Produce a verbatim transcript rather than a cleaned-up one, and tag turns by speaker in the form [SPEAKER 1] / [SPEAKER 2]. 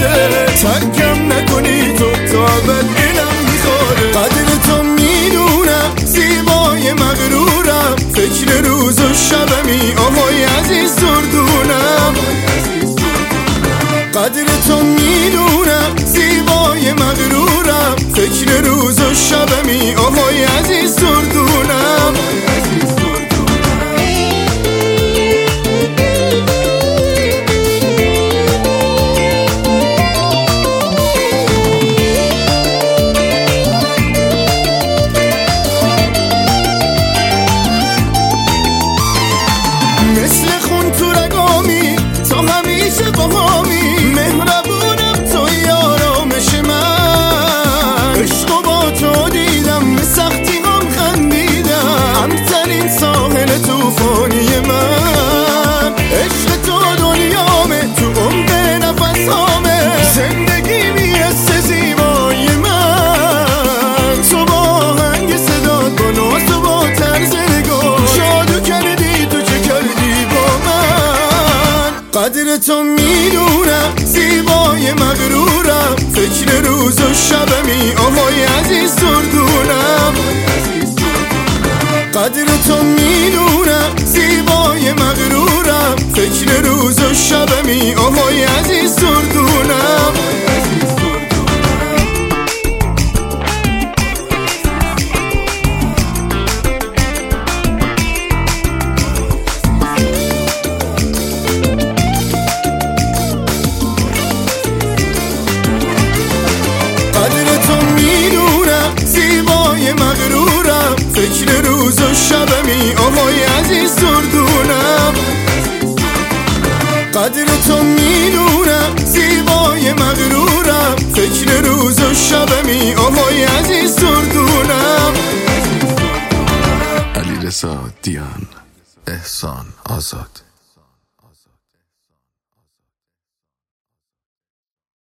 [SPEAKER 1] بده، ترکم نکنی تو تا ابد دلم میخوره. قدر تو میدونم زیبای مغرورم، فکر روز و شبمی آهای عزیز دردونم. قدر تو میدونم زیبای مغرورم، فکر روز و شبمی آهای عزیز دردونم. مثل خون تو رگامی تو همیشه باهامی، مهربونم توی آرامش من. عشق و با تو دیدم به سختی هم خندیدم، همترین ساحل توفانی من. عشق تو دنیامه، تو عمق نفسامه، زندگی میرسه زیبای من. تو با آهنگ صدات، با ناز و با طرز نگاه، جادو کردی تو چه کردی با من. قدر تو میدونم زیبای مغرورم، فکر روز و شبمی آهای عزیز دردونم. قدر تو میدونم زیبای مغرورم، فکر روز و شبمی آهای عزیز دردونم. مغرورم، فکر روز و شبمی آهای عزیز دردونم. قدر تو میدونم زیبای مغرورم، فکر روز و شبمی آهای عزیز دردونم.
[SPEAKER 2] علیرضا دیان، احسان آزاد.